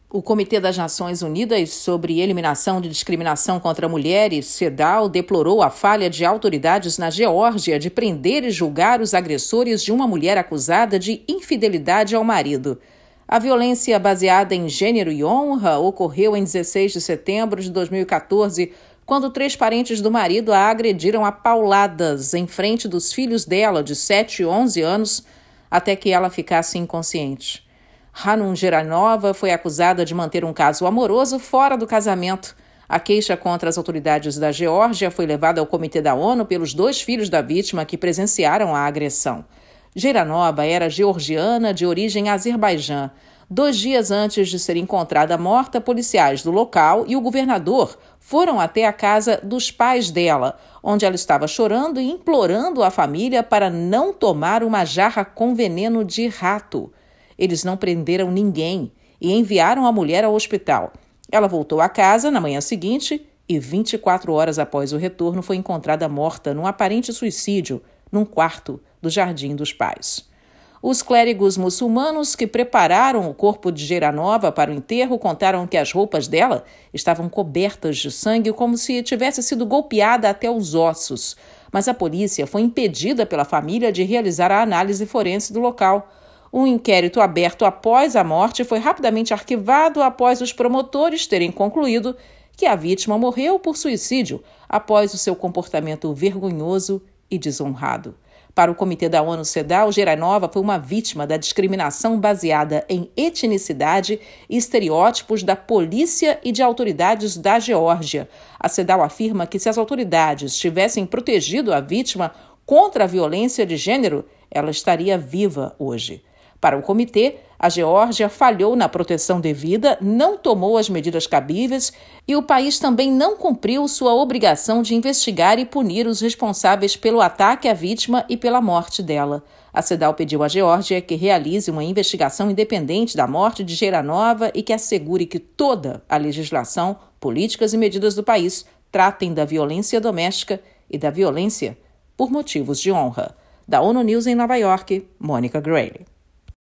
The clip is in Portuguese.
O Comitê das Nações Unidas sobre Eliminação de Discriminação contra Mulheres, CEDAW, deplorou a falha de autoridades na Geórgia de prender e julgar os agressores de uma mulher acusada de infidelidade ao marido. A violência baseada em gênero e honra ocorreu em 16 de setembro de 2014, quando 3 parentes do marido a agrediram a pauladas em frente dos filhos dela, de 7 e 11 anos, até que ela ficasse inconsciente. Hanum Geranova foi acusada de manter um caso amoroso fora do casamento. A queixa contra as autoridades da Geórgia foi levada ao Comitê da ONU pelos 2 filhos da vítima que presenciaram a agressão. Geranova era georgiana de origem Azerbaijã. 2 dias antes de ser encontrada morta, policiais do local e o governador foram até a casa dos pais dela, onde ela estava chorando e implorando à família para não tomar uma jarra com veneno de rato. Eles não prenderam ninguém e enviaram a mulher ao hospital. Ela voltou à casa na manhã seguinte e 24 horas após o retorno foi encontrada morta num aparente suicídio num quarto do jardim dos pais. Os clérigos muçulmanos que prepararam o corpo de Geranova para o enterro contaram que as roupas dela estavam cobertas de sangue como se tivesse sido golpeada até os ossos. Mas a polícia foi impedida pela família de realizar a análise forense do local. Um inquérito aberto após a morte foi rapidamente arquivado após os promotores terem concluído que a vítima morreu por suicídio após o seu comportamento vergonhoso e desonrado. Para o Comitê da ONU CEDAW, Geranova foi uma vítima da discriminação baseada em etnicidade e estereótipos da polícia e de autoridades da Geórgia. A CEDAW afirma que se as autoridades tivessem protegido a vítima contra a violência de gênero, ela estaria viva hoje. Para o comitê, a Geórgia falhou na proteção devida, não tomou as medidas cabíveis e o país também não cumpriu sua obrigação de investigar e punir os responsáveis pelo ataque à vítima e pela morte dela. A CEDAW pediu à Geórgia que realize uma investigação independente da morte de Geranova e que assegure que toda a legislação, políticas e medidas do país tratem da violência doméstica e da violência por motivos de honra. Da ONU News em Nova York, Mônica Grayle.